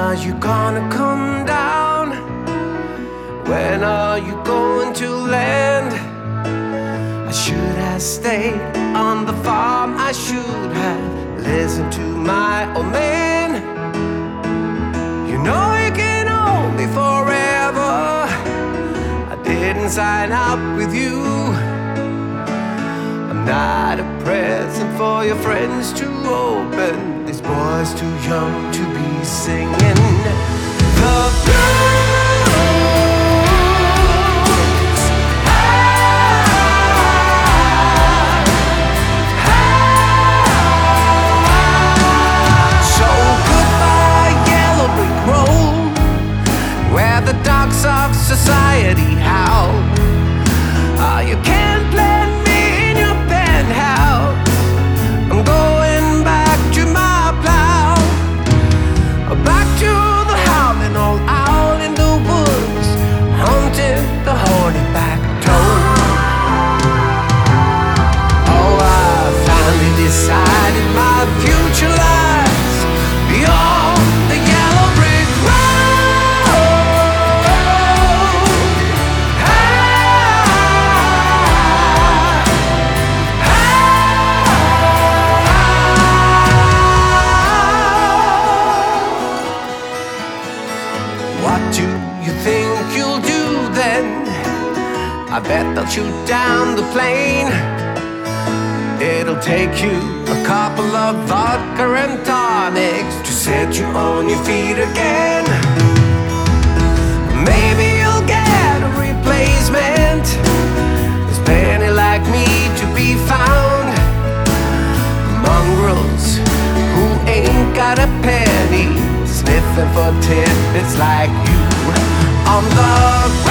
are you gonna come down? When are you going to land? I should have stayed on the farm. I should have listened to my old man. You know you can hold me forever. I didn't sign up with you. I'm not a present for your friends to open. This boy's too young to be singing the blues. So goodbye, yellow brick road, where the dogs of society howl. You can't plant me in your penthouse. I'm going back to my plow, back to the howling old owl in the woods, haunting the horny back toad. Oh, I finally decided my future lies beyond the yellow brick road. What do you think you'll do then? I bet they'll shoot down the plane. It'll take you a couple of vodka and tonics to set you on your feet again. Maybe you'll get a replacement. There's plenty like me to be found. Mongrels who ain't got a penny, sniffing for tidbits like you on the